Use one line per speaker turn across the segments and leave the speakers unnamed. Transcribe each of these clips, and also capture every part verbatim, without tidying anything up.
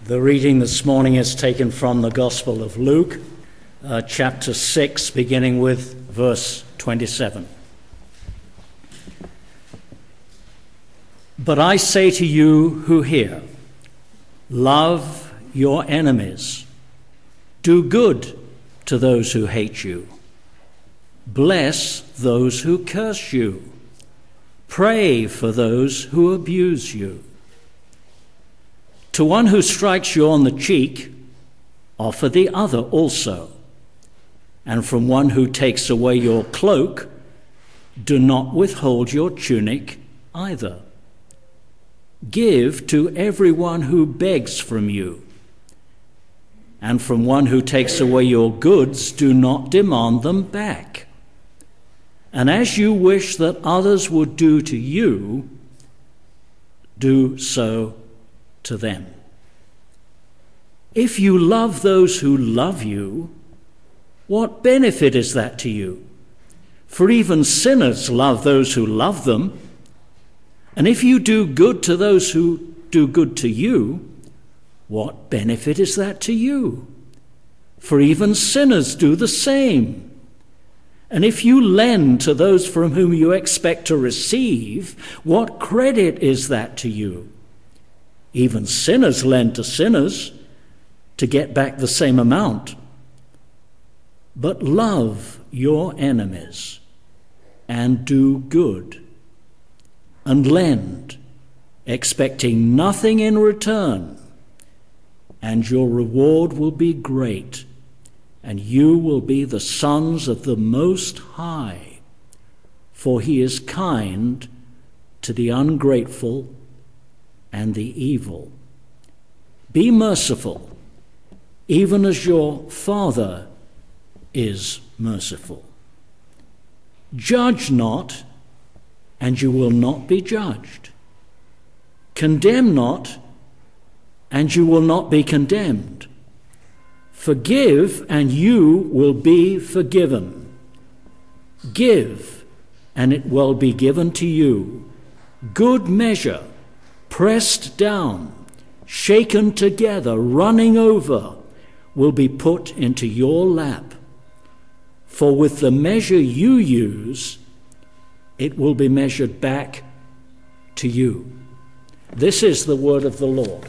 The reading this morning is taken from the Gospel of Luke, uh, chapter six, beginning with verse twenty-seven. But I say to you who hear, love your enemies, do good to those who hate you, bless those who curse you, pray for those who abuse you. To one who strikes you on the cheek, offer the other also. And from one who takes away your cloak, do not withhold your tunic either. Give to everyone who begs from you. And from one who takes away your goods, do not demand them back. And as you wish that others would do to you, do so to them. If you love those who love you, what benefit is that to you? For even sinners love those who love them. And if you do good to those who do good to you, what benefit is that to you? For even sinners do the same. And if you lend to those from whom you expect to receive, what credit is that to you? Even sinners lend to sinners to get back the same amount. But love your enemies and do good and lend, expecting nothing in return, and your reward will be great, and you will be the sons of the Most High, for he is kind to the ungrateful and the evil. Be merciful, even as your Father is merciful. Judge not, and you will not be judged. Condemn not, and you will not be condemned. Forgive, and you will be forgiven. Give, and it will be given to you. Good measure, pressed down, shaken together, running over, will be put into your lap. For with the measure you use, it will be measured back to you. This is the word of the Lord.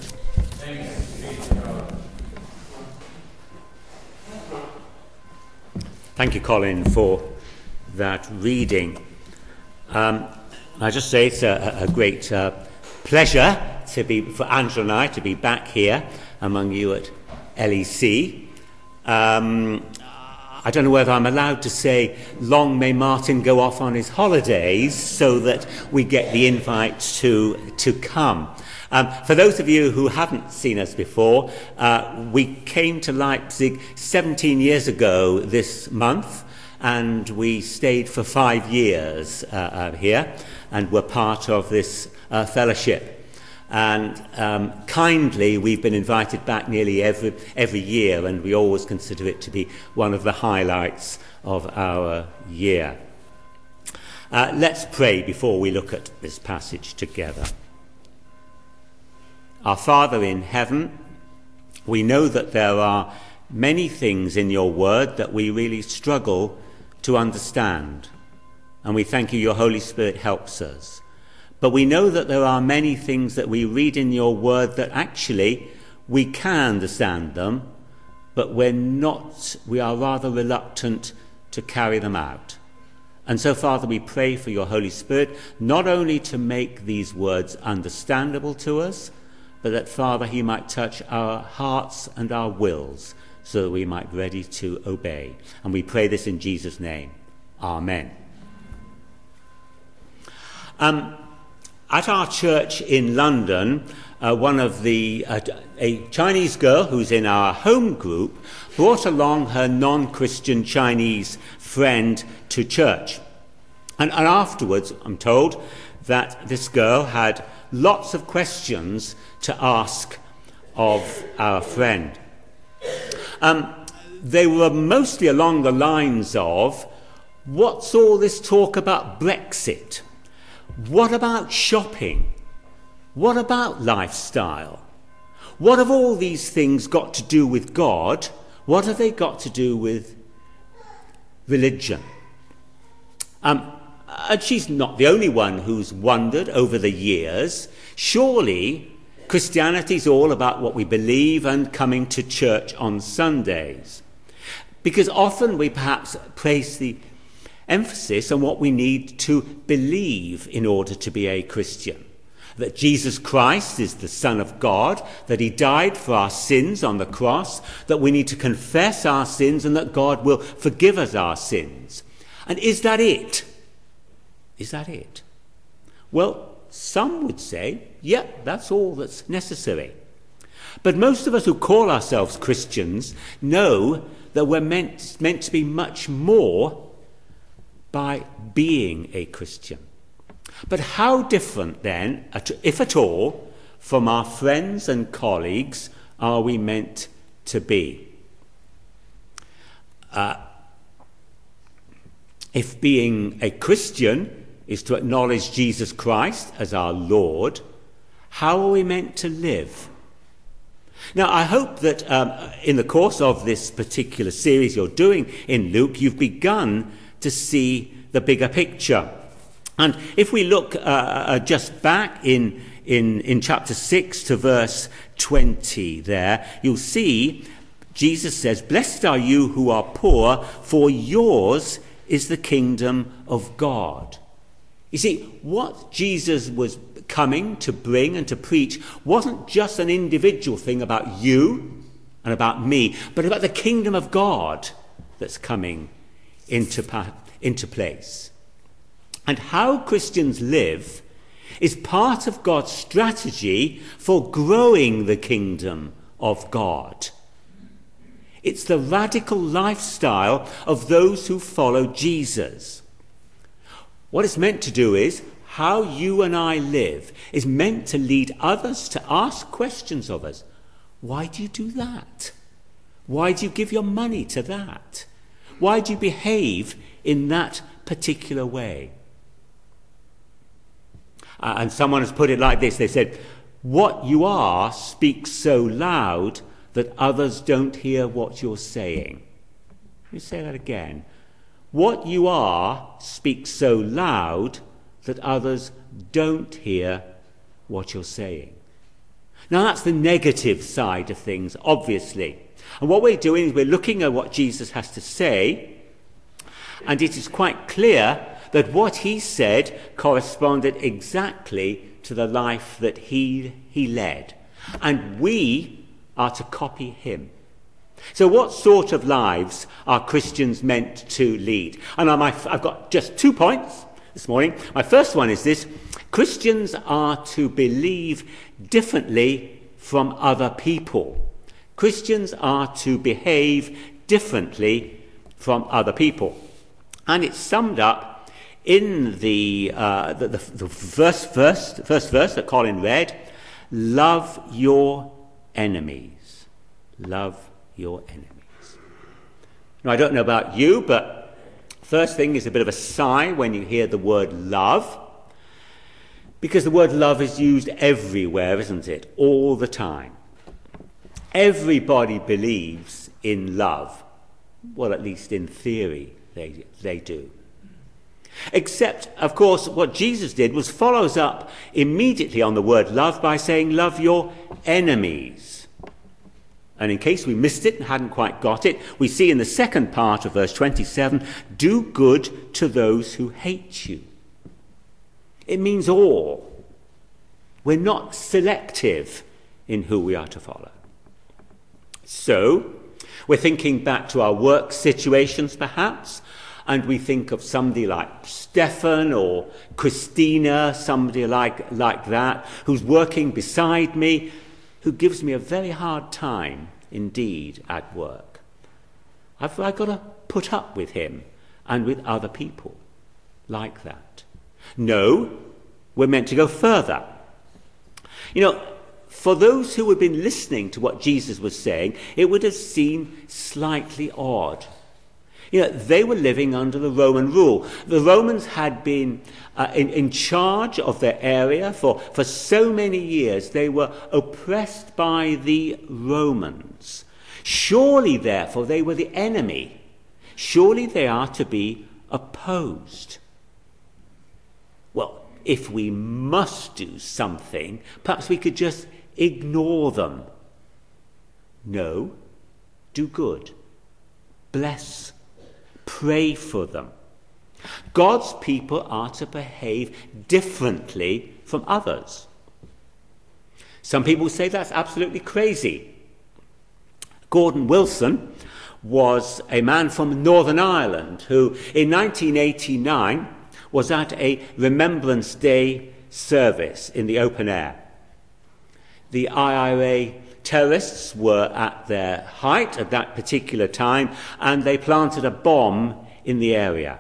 Thank you, Colin, for that reading. Um, I just say it's a, a great uh, pleasure to be for Angela and I to be back here among you at L E C. Um, I don't know whether I'm allowed to say long may Martin go off on his holidays so that we get the invite to to come. Um, for those of you who haven't seen us before, uh, we came to Leipzig seventeen years ago this month, and we stayed for five years uh, uh, here, and were part of this uh, fellowship. And um, kindly, we've been invited back nearly every every year, and we always consider it to be one of the highlights of our year. Uh, let's pray before we look at this passage together. Our Father in heaven, we know that there are many things in your word that we really struggle to understand, and we thank you your Holy Spirit helps us. But we know that there are many things that we read in your word that actually we can understand them, but we're not, we are rather reluctant to carry them out. And so, Father, we pray for your Holy Spirit, not only to make these words understandable to us, but that, Father, he might touch our hearts and our wills so that we might be ready to obey. And we pray this in Jesus' name. Amen. Um, At our church in London, uh, one of the uh, a Chinese girl who's in our home group brought along her non-Christian Chinese friend to church. And, and afterwards, I'm told that this girl had lots of questions to ask of our friend. Um, they were mostly along the lines of, what's all this talk about Brexit? What about shopping? What about lifestyle? what have all these things got to do with God? What have they got to do with religion? Um, and she's not the only one who's wondered over the years. Surely Christianity's all about what we believe and coming to church on Sundays. Because often we perhaps place the emphasis on what we need to believe in order to be a Christian. That Jesus Christ is the Son of God, that he died for our sins on the cross, that we need to confess our sins and that God will forgive us our sins. And is that it? Is that it? Well, some would say, yeah, that's all that's necessary. But most of us who call ourselves Christians know that we're meant, meant to be much more by being a Christian. But how different then, if at all, from our friends and colleagues are we meant to be? Uh, if being a Christian is to acknowledge Jesus Christ as our Lord, how are we meant to live? Now, I hope that um, in the course of this particular series you're doing in Luke, you've begun to see the bigger picture. And if we look uh, uh, just back in, in, in chapter six to verse twenty there, you'll see Jesus says, "Blessed are you who are poor, for yours is the kingdom of God." You see, what Jesus was coming to bring and to preach wasn't just an individual thing about you and about me, but about the kingdom of God that's coming into, into place. And how Christians live is part of God's strategy for growing the kingdom of God. It's the radical lifestyle of those who follow Jesus. What it's meant to do is, how you and I live is meant to lead others to ask questions of us. Why do you do that? Why do you give your money to that? Why do you behave in that particular way? Uh, and someone has put it like this. They said, what you are speaks so loud that others don't hear what you're saying. Let me say that again. What you are speaks so loud that others don't hear what you're saying. Now that's the negative side of things, obviously. And what we're doing is we're looking at what Jesus has to say, and it is quite clear that what he said corresponded exactly to the life that he, he led. And we are to copy him. So what sort of lives are Christians meant to lead? And I've got just two points this morning. My first one is this: Christians are to believe differently from other people. Christians are to behave differently from other people. And it's summed up in the, uh, the, the, the first, verse, first verse that Colin read: love your enemies. Love your enemies. Now, I don't know about you, but first thing is a bit of a sigh when you hear the word love, because the word love is used everywhere, isn't it? All the time. Everybody believes in love. Well, at least in theory, they, they do. Except, of course, what Jesus did was follows up immediately on the word love by saying, love your enemies. And in case we missed it and hadn't quite got it, we see in the second part of verse twenty-seven, do good to those who hate you. It means all. We're not selective in who we are to follow. So, we're thinking back to our work situations perhaps, and we think of somebody like Stefan or Christina, somebody like, like that, who's working beside me, who gives me a very hard time indeed at work. I've, I've got to put up with him and with other people like that. No, we're meant to go further. You know, for those who had been listening to what Jesus was saying, it would have seemed slightly odd. You know, they were living under the Roman rule. The Romans had been uh, in, in charge of their area for, for so many years. They were oppressed by the Romans. Surely, therefore, they were the enemy. Surely they are to be opposed. Well, if we must do something, perhaps we could just ignore them. No, do good. Bless. Pray for them. God's people are to behave differently from others. Some people say that's absolutely crazy. Gordon Wilson was a man from Northern Ireland who in nineteen eighty-nine was at a Remembrance Day service in the open air. The I R A terrorists were at their height at that particular time, and they planted a bomb in the area.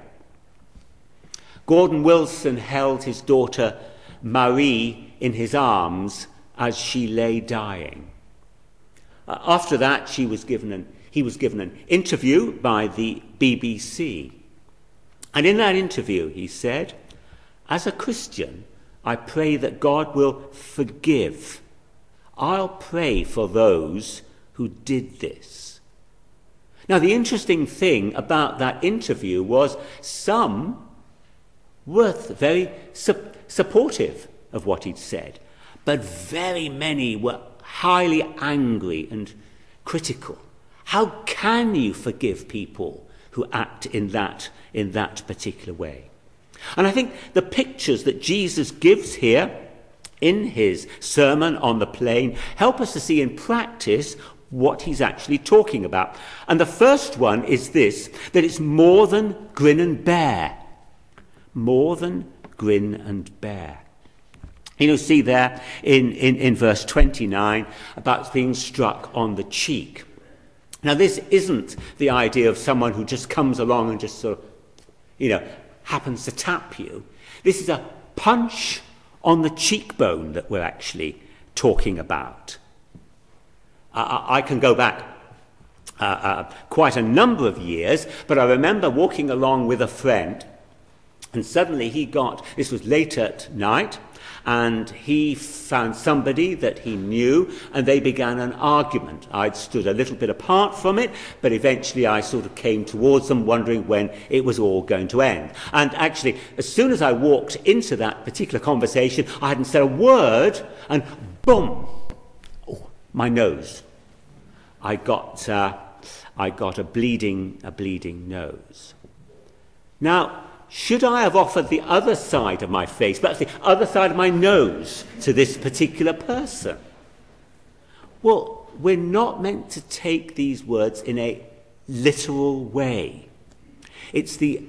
Gordon Wilson held his daughter Marie in his arms as she lay dying. Uh, after that, she was given an, he was given an interview by the B B C. And in that interview, he said, "As a Christian, I pray that God will forgive. I'll pray for those who did this." Now, the interesting thing about that interview was some were very su- supportive of what he'd said, but very many were highly angry and critical. How can you forgive people who act in that, in that particular way? And I think the pictures that Jesus gives here in his Sermon on the Plain help us to see in practice what he's actually talking about. And the first one is this, that it's more than grin and bear. More than grin and bear. You know, see there in, in, in verse twenty-nine about being struck on the cheek. Now, this isn't the idea of someone who just comes along and just sort of, you know, happens to tap you. This is a punch on the cheekbone that we're actually talking about. Uh, I can go back uh, uh, quite a number of years, but I remember walking along with a friend, and suddenly he got, this was late at night, and he found somebody that he knew, and they began an argument. I'd stood a little bit apart from it, but eventually I sort of came towards them, wondering when it was all going to end. And actually, as soon as I walked into that particular conversation, I hadn't said a word, and boom, oh, my nose. I got, uh, I got a bleeding, a bleeding nose. Now, should I have offered the other side of my face, perhaps the other side of my nose, to this particular person? Well, we're not meant to take these words in a literal way. It's the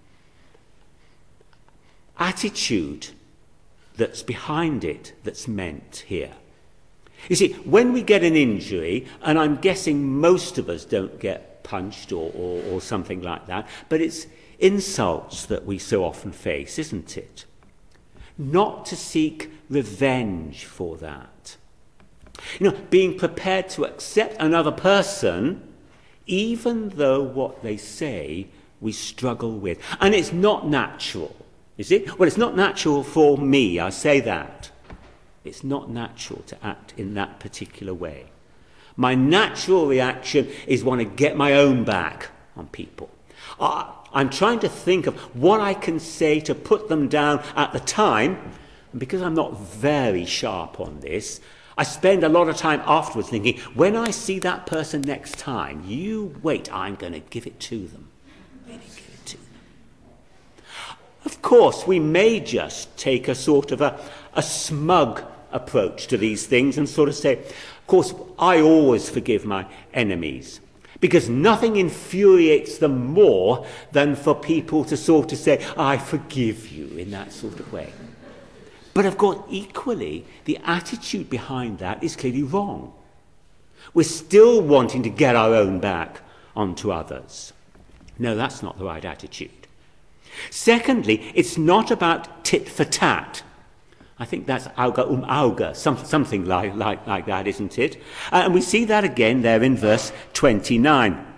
attitude that's behind it that's meant here. You see, when we get an injury, and I'm guessing most of us don't get punched or, or, or something like that, but it's insults that we so often face, isn't it? Not to seek revenge for that. You know, being prepared to accept another person, even though what they say we struggle with. And it's not natural, is it? Well, it's not natural for me, I say that. It's not natural to act in that particular way. My natural reaction is want to get my own back on people. Uh, I'm trying to think of what I can say to put them down at the time, and because I'm not very sharp on this, I spend a lot of time afterwards thinking, when I see that person next time, you wait, I'm going to give it to them. Really give it to them. Of course, we may just take a sort of a, a smug approach to these things and sort of say, of course, I always forgive my enemies. Because nothing infuriates them more than for people to sort of say, I forgive you, in that sort of way. But of course, equally, the attitude behind that is clearly wrong. We're still wanting to get our own back onto others. No, that's not the right attitude. Secondly, it's not about tit for tat. I think that's auga um auga, some, something like, like, like that, isn't it? Uh, and we see that again there in verse twenty-nine.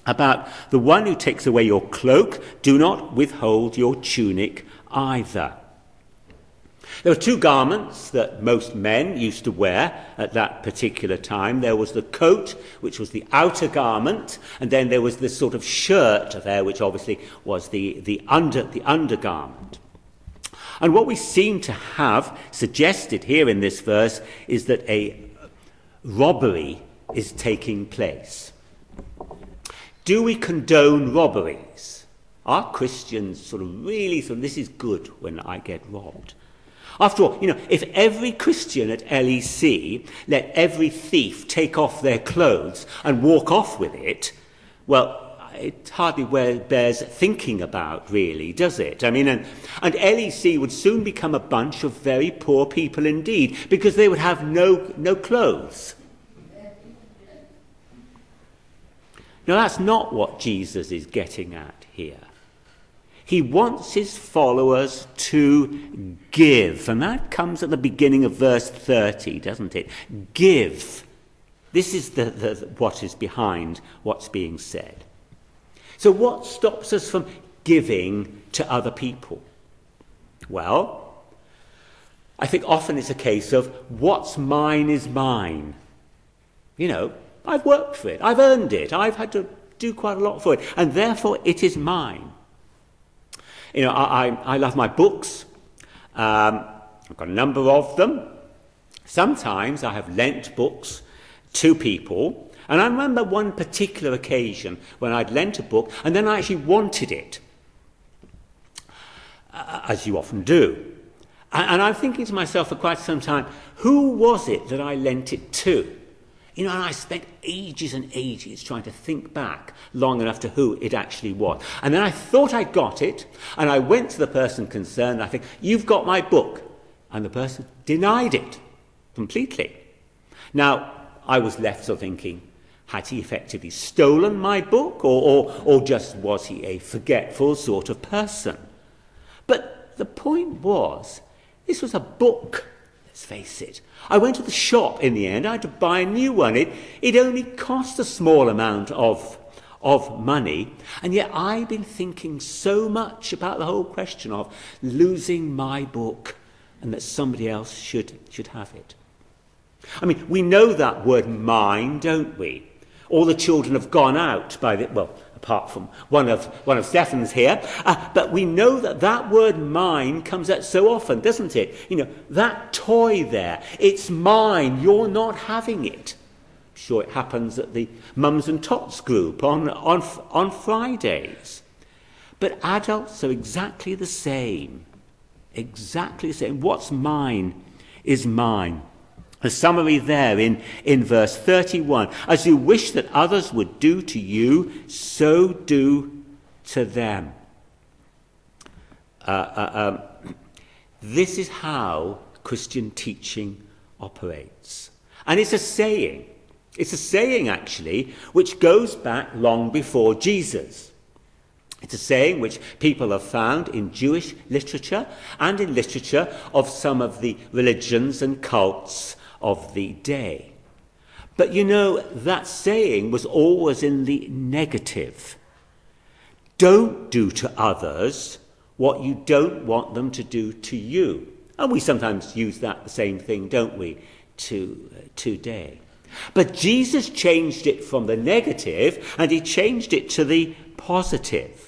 about the one who takes away your cloak, do not withhold your tunic either. There were two garments that most men used to wear at that particular time. There was the coat, which was the outer garment, and then there was this sort of shirt there, which obviously was the, the, under, the undergarment. And what we seem to have suggested here in this verse is that a robbery is taking place. Do we condone robberies? Are Christians sort of really sort of, this is good when I get robbed? After all, you know, if every Christian at L E C let every thief take off their clothes and walk off with it, well, it hardly bears thinking about, really, does it? I mean, and, and L E C would soon become a bunch of very poor people indeed, because they would have no, no clothes. Now, that's not what Jesus is getting at here. He wants his followers to give. And that comes at the beginning of verse thirty, doesn't it? Give. This is the, the, what is behind what's being said. So what stops us from giving to other people? Well, I think often it's a case of what's mine is mine. You know, I've worked for it. I've earned it. I've had to do quite a lot for it. And therefore it is mine. You know, I, I, I love my books. Um, I've got a number of them. Sometimes I have lent books to people. And I remember one particular occasion when I'd lent a book and then I actually wanted it, uh, as you often do. And, and I'm thinking to myself for quite some time, who was it that I lent it to? You know, and I spent ages and ages trying to think back long enough to who it actually was. And then I thought I got it, and I went to the person concerned, and I think, you've got my book. And the person denied it completely. Now, I was left sort of thinking, had he effectively stolen my book, or, or, or just was he a forgetful sort of person? But the point was, this was a book. Let's face it. I went to the shop in the end. I had to buy a new one. It, it only cost a small amount of, of money. And yet I've been thinking so much about the whole question of losing my book and that somebody else should, should have it. I mean, we know that word mine, don't we? All the children have gone out by the... Well, apart from one of one of Stefan's here, uh, but we know that that word mine comes out so often, doesn't it? You know, that toy there, it's mine, you're not having it. I'm sure it happens at the Mums and Tots group on, on, on Fridays. But adults are exactly the same. Exactly the same. What's mine is mine. The summary there in, in verse thirty-one. As you wish that others would do to you, so do to them. Uh, uh, um, this is how Christian teaching operates. And it's a saying. It's a saying, actually, which goes back long before Jesus. It's a saying which people have found in Jewish literature and in literature of some of the religions and cults of the day. But you know, that saying was always in the negative. Don't do to others what you don't want them to do to you. And we sometimes use that the same thing, don't we, to uh, today. But Jesus changed it from the negative and he changed it to the positive.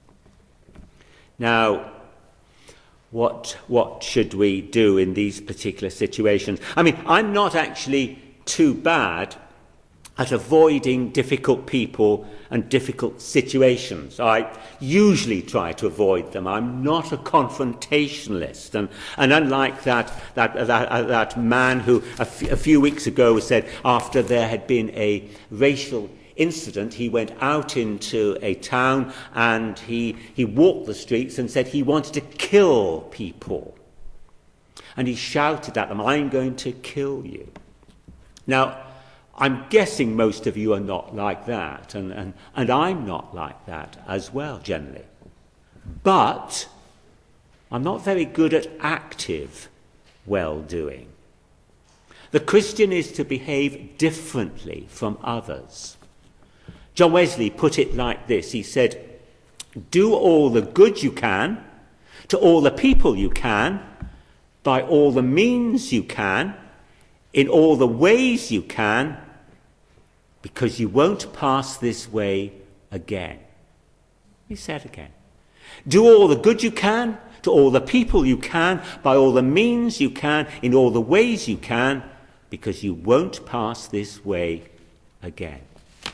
Now, What what should we do in these particular situations? I mean, I'm not actually too bad at avoiding difficult people and difficult situations. I usually try to avoid them. I'm not a confrontationalist. And, and unlike that, that, that, uh, that man who a, f- a few weeks ago said after there had been a racial incident, he went out into a town and he, he walked the streets and said he wanted to kill people. And he shouted at them, I'm going to kill you. Now, I'm guessing most of you are not like that, and, and, and I'm not like that as well, generally. But I'm not very good at active well-doing. The Christian is to behave differently from others. John Wesley put it like this. He said, do all the good you can to all the people you can, by all the means you can, in all the ways you can, because you won't pass this way again. Let me say it again. Do all the good you can to all the people you can, by all the means you can, in all the ways you can, because you won't pass this way again.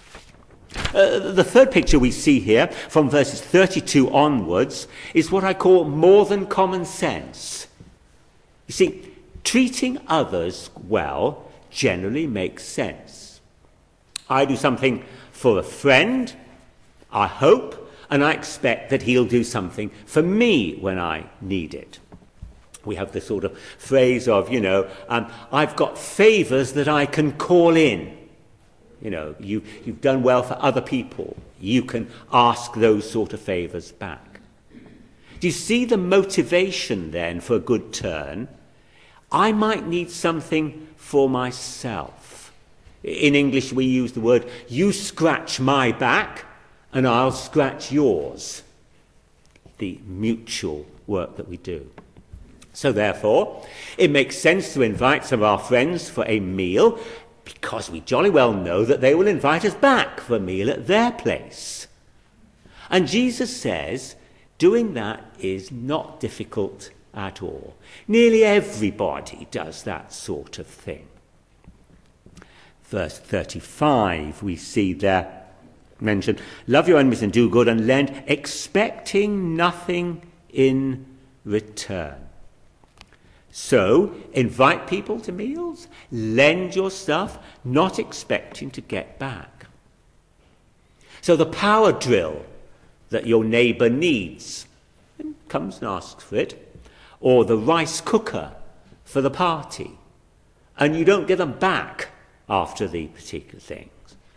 Uh, the third picture we see here, from verses thirty-two onwards, is what I call more than common sense. You see, treating others well generally makes sense. I do something for a friend, I hope, and I expect that he'll do something for me when I need it. We have this sort of phrase of, you know, um, I've got favours that I can call in. You know, you, you've done well for other people. You can ask those sort of favours back. Do you see the motivation then for a good turn? I might need something for myself. In English we use the word, you scratch my back and I'll scratch yours. The mutual work that we do. So therefore, it makes sense to invite some of our friends for a meal, because we jolly well know that they will invite us back for a meal at their place. And Jesus says doing that is not difficult at all. Nearly everybody does that sort of thing. Verse thirty-five, we see there mentioned, love your enemies and do good and lend, expecting nothing in return. So, invite people to meals, lend your stuff, not expecting to get back. So the power drill that your neighbour needs, and comes and asks for it, or the rice cooker for the party, and you don't give them back after the particular things.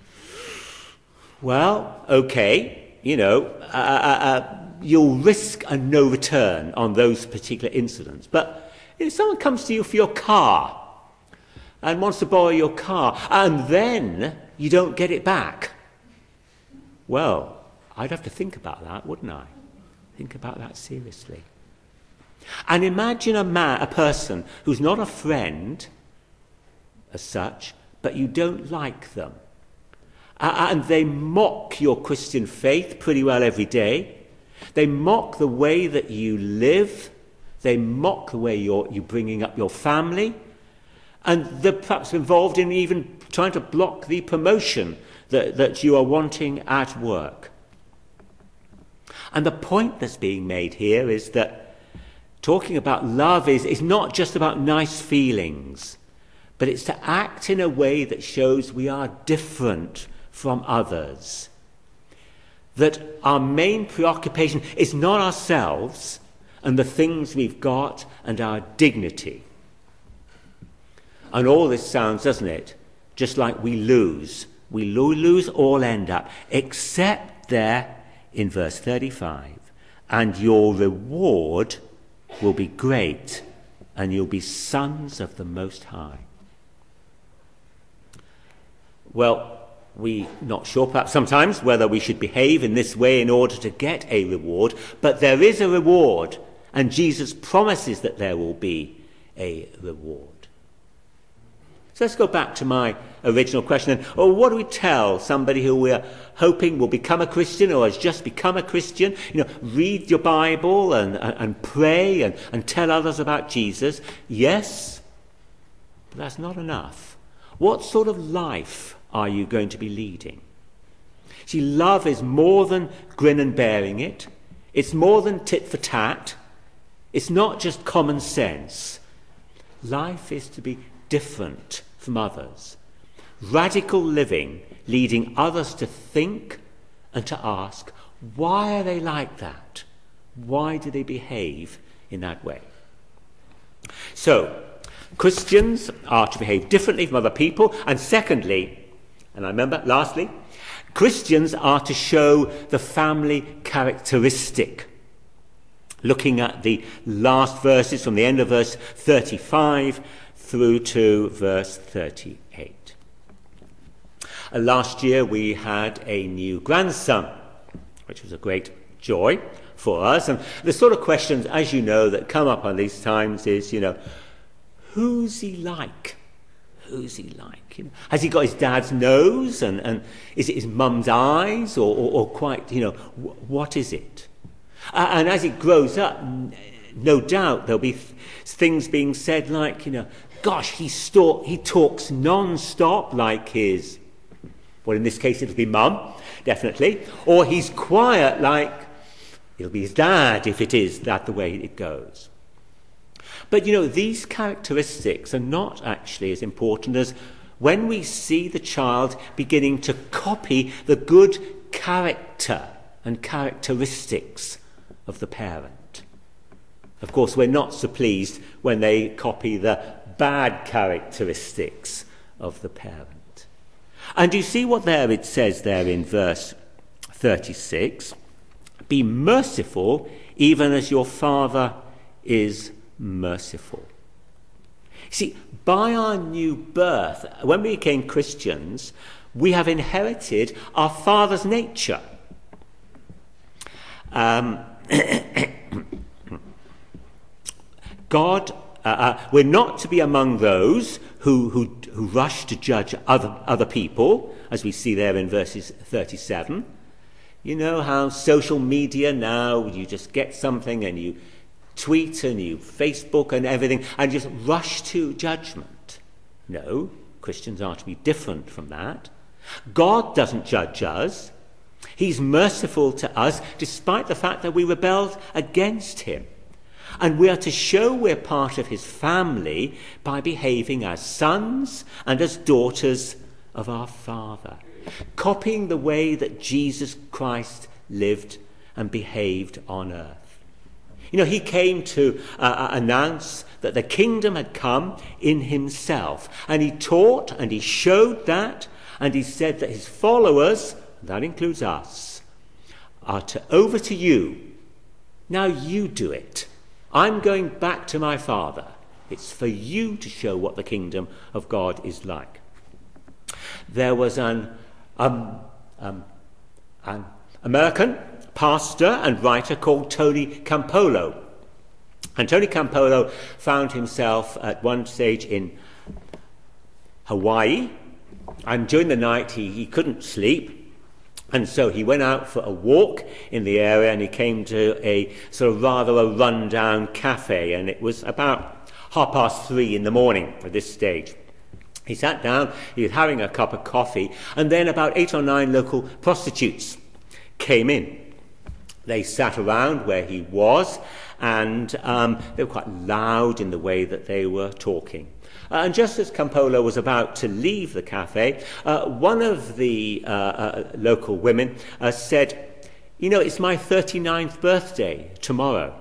Well, okay, you know, uh, uh, uh, you'll risk a no return on those particular incidents, but if someone comes to you for your car and wants to borrow your car and then you don't get it back, well, I'd have to think about that, wouldn't I? Think about that seriously. And imagine a man, a person who's not a friend as such, but you don't like them. Uh, and they mock your Christian faith pretty well every day. They mock the way that you live. They mock the way you're, you're bringing up your family. And they're perhaps involved in even trying to block the promotion that, that you are wanting at work. And the point that's being made here is that talking about love is, is not just about nice feelings, but it's to act in a way that shows we are different from others. That our main preoccupation is not ourselves and the things we've got and our dignity. And all this sounds, doesn't it, just like we lose. We lo- lose all end up, except there in verse thirty-five, and your reward will be great, and you'll be sons of the Most High. Well, we're not sure perhaps sometimes whether we should behave in this way in order to get a reward, but there is a reward, and Jesus promises that there will be a reward. So let's go back to my original question. And, oh, what do we tell somebody who we're hoping will become a Christian or has just become a Christian? You know, read your Bible and, and, and pray and, and tell others about Jesus. Yes, but that's not enough. What sort of life are you going to be leading? See, love is more than grin and bearing it. It's more than tit for tat. It's not just common sense. Life is to be different from others. Radical living, leading others to think and to ask, why are they like that? Why do they behave in that way? So, Christians are to behave differently from other people. And secondly, and I remember, lastly, Christians are to show the family characteristic. Looking at the last verses from the end of verse thirty-five through to verse thirty-eight. Uh, last year we had a new grandson, which was a great joy for us. And the sort of questions, as you know, that come up on these times is, you know, who's he like? Who's he like? You know, has he got his dad's nose, and, and is it his mum's eyes, or, or, or quite, you know, w- what is it? Uh, and as he grows up, n- no doubt there'll be th- things being said like, you know, gosh, he, sto- he talks non-stop like his, well, in this case it'll be mum, definitely, or he's quiet like it'll be his dad, if it is that the way it goes. But, you know, these characteristics are not actually as important as when we see the child beginning to copy the good character and characteristics of the parent. Of course, we're not so pleased when they copy the bad characteristics of the parent. And you see what there it says there in verse thirty-six? Be merciful even as your Father is merciful. See, by our new birth, when we became Christians, we have inherited our Father's nature. Um, God, uh, uh, we're not to be among those who, who, who rush to judge other, other people, as we see there in verses thirty-seven. You know how social media now, you just get something and you tweet and you Facebook and everything and just rush to judgment. No, Christians are to be different from that. God doesn't judge us. He's merciful to us despite the fact that we rebelled against him. And we are to show we're part of his family by behaving as sons and as daughters of our Father, copying the way that Jesus Christ lived and behaved on earth. You know, he came to uh, announce that the kingdom had come in himself. And he taught and he showed that. And he said that his followers, that includes us, are to over to you. Now you do it. I'm going back to my Father. It's for you to show what the kingdom of God is like. There was an, um, um, an American pastor and writer called Tony Campolo. And Tony Campolo found himself at one stage in Hawaii, and during the night he, he couldn't sleep, and so he went out for a walk in the area, and he came to a sort of rather a run-down cafe, and it was about half past three in the morning at this stage. He sat down, he was having a cup of coffee, and then about eight or nine local prostitutes came in. They sat around where he was, and um, they were quite loud in the way that they were talking. Uh, and just as Campolo was about to leave the cafe, uh, one of the uh, uh, local women uh, said, you know, it's my thirty-ninth birthday tomorrow.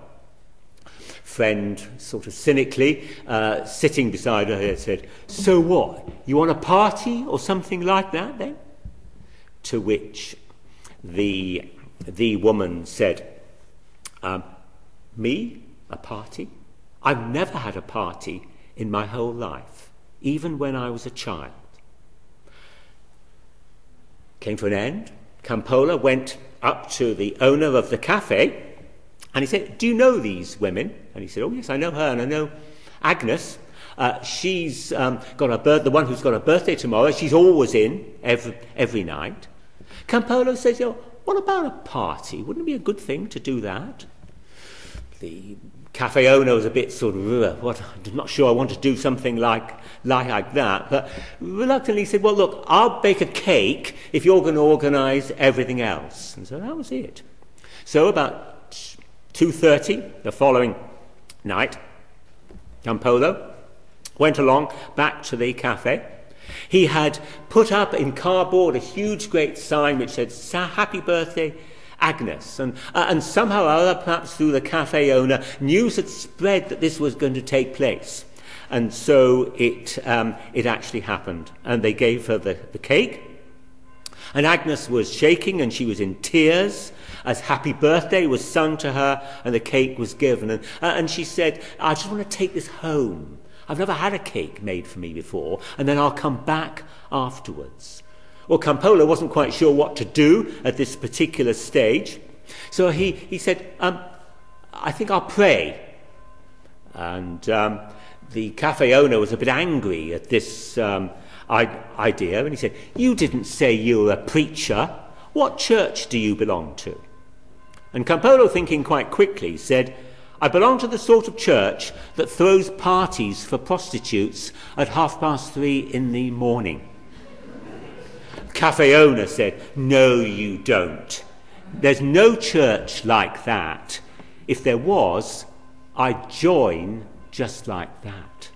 Friend, sort of cynically, uh, sitting beside her, said, so what, you want a party or something like that then? To which the The woman said, um, me? A party? I've never had a party in my whole life, even when I was a child. Came to an end. Campolo went up to the owner of the cafe and he said, do you know these women? And he said, oh yes, I know her, and I know Agnes. Uh, she's um, got a birth, the one who's got a birthday tomorrow. She's always in every, every night. Campolo says, you know, what about a party? Wouldn't it be a good thing to do that? The cafe owner was a bit sort of, what, I'm not sure I want to do something like, like that, but reluctantly said, well, look, I'll bake a cake if you're going to organise everything else. And so that was it. So about two thirty the following night, Campolo went along back to the cafe. He had put up in cardboard a huge great sign which said, Happy Birthday, Agnes. And, uh, and somehow or other, perhaps through the cafe owner, news had spread that this was going to take place. And so it, um, it actually happened. And they gave her the, the cake. And Agnes was shaking and she was in tears as Happy Birthday was sung to her and the cake was given. And, uh, and she said, I just want to take this home. I've never had a cake made for me before, and then I'll come back afterwards. Well, Campolo wasn't quite sure what to do at this particular stage. So he, he said, um, I think I'll pray. And um, the cafe owner was a bit angry at this um, I- idea. And he said, you didn't say you were a preacher. What church do you belong to? And Campolo, thinking quite quickly, said, I belong to the sort of church that throws parties for prostitutes at half past three in the morning. Cafe owner said, no, you don't. There's no church like that. If there was, I'd join just like that.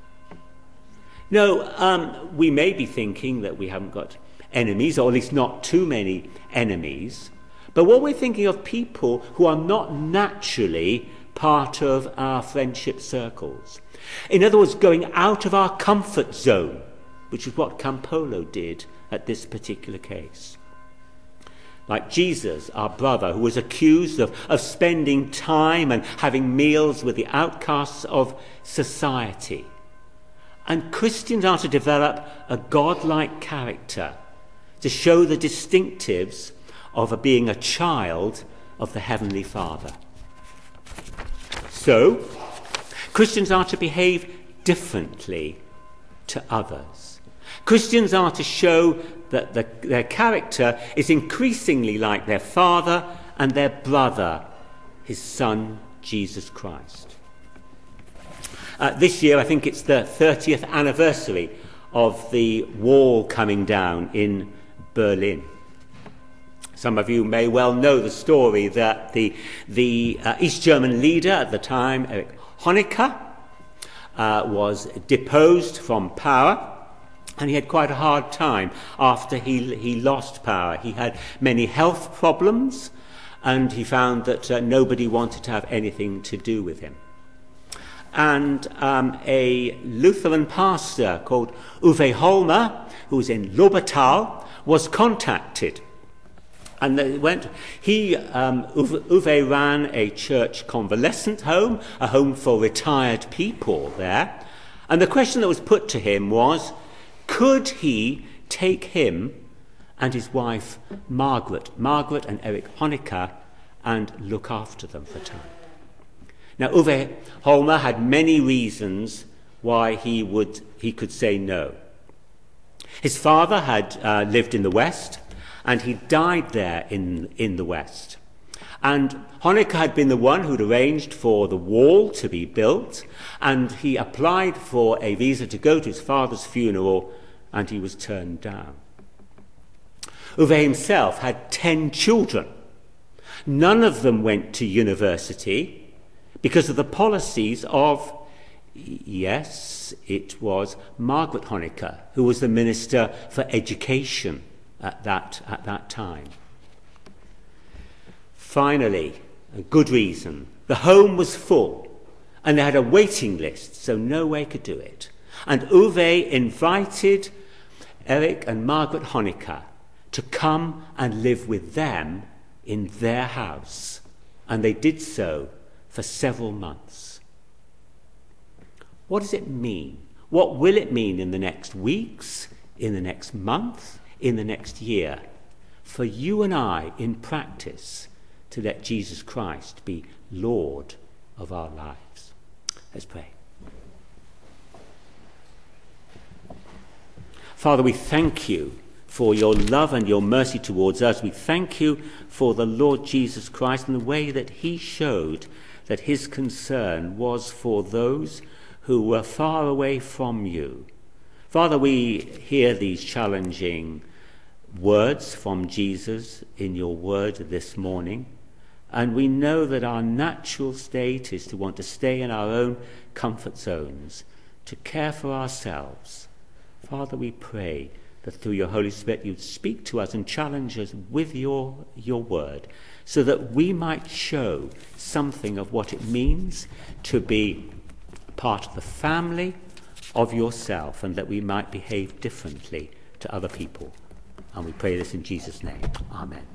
No, um, we may be thinking that we haven't got enemies, or at least not too many enemies, but what we're thinking of people who are not naturally part of our friendship circles. In other words, going out of our comfort zone, which is what Campolo did at this particular case. Like Jesus, our brother, who was accused of, of spending time and having meals with the outcasts of society. And Christians are to develop a godlike character to show the distinctives of a, being a child of the Heavenly Father. So, Christians are to behave differently to others. Christians are to show that the, their character is increasingly like their father and their brother, his son, Jesus Christ. Uh, this year, I think it's the thirtieth anniversary of the wall coming down in Berlin. Some of you may well know the story that the, the uh, East German leader at the time, Erich Honecker, uh, was deposed from power. And he had quite a hard time after he, he lost power. He had many health problems, and he found that uh, nobody wanted to have anything to do with him. And um, a Lutheran pastor called Uwe Holmer, who was in Lobertal, was contacted. And they went, he, um, Uwe, Uwe ran a church convalescent home, a home for retired people there. And the question that was put to him was, could he take him and his wife Margaret, Margaret and Erich Honecker, and look after them for a time? Now, Uwe Holmer had many reasons why he would he could say no. His father had uh, lived in the West, and he died there in, in the West. And Honecker had been the one who'd arranged for the wall to be built, and he applied for a visa to go to his father's funeral, and he was turned down. Uwe himself had ten children. None of them went to university because of the policies of, yes, it was Margaret Honecker, who was the Minister for Education at that, at that time. Finally, a good reason, the home was full and they had a waiting list, so no way could do it. And Uwe invited Erich and Margaret Honecker to come and live with them in their house, and they did so for several months. What does it mean? What will it mean in the next weeks, in the next month, in the next year, for you and I in practice to let Jesus Christ be Lord of our lives? Let's pray. Father, we thank you for your love and your mercy towards us. We thank you for the Lord Jesus Christ and the way that he showed that his concern was for those who were far away from you. Father, we hear these challenging words from Jesus in your word this morning. And we know that our natural state is to want to stay in our own comfort zones, to care for ourselves. Father, we pray that through your Holy Spirit you'd speak to us and challenge us with your, your word, so that we might show something of what it means to be part of the family of yourself, and that we might behave differently to other people. And we pray this in Jesus' name. Amen.